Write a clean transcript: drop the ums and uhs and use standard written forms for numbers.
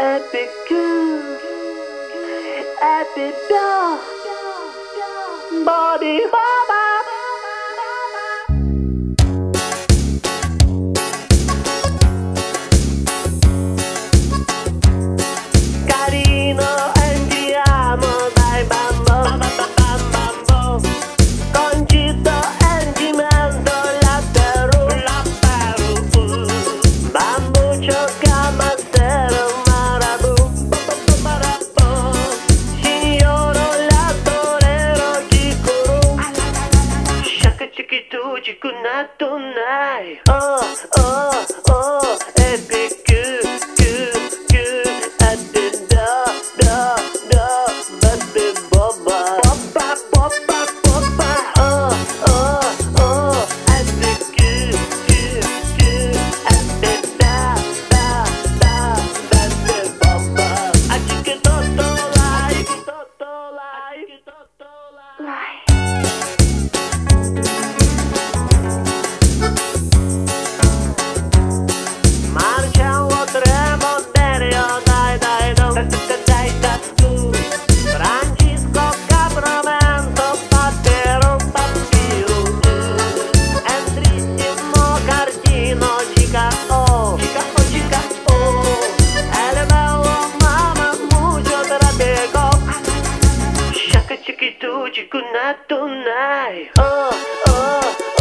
Epic good, epic dog, body baba. Carino, andiamo dai bambò, concito e cimento, bambuccio, camasero, marabù, signoro, la torero, chicuru, shaka chikitu, chikunatu, nai, oh, oh, oh, epic. Chiquito, chico, not tonight. Oh, oh.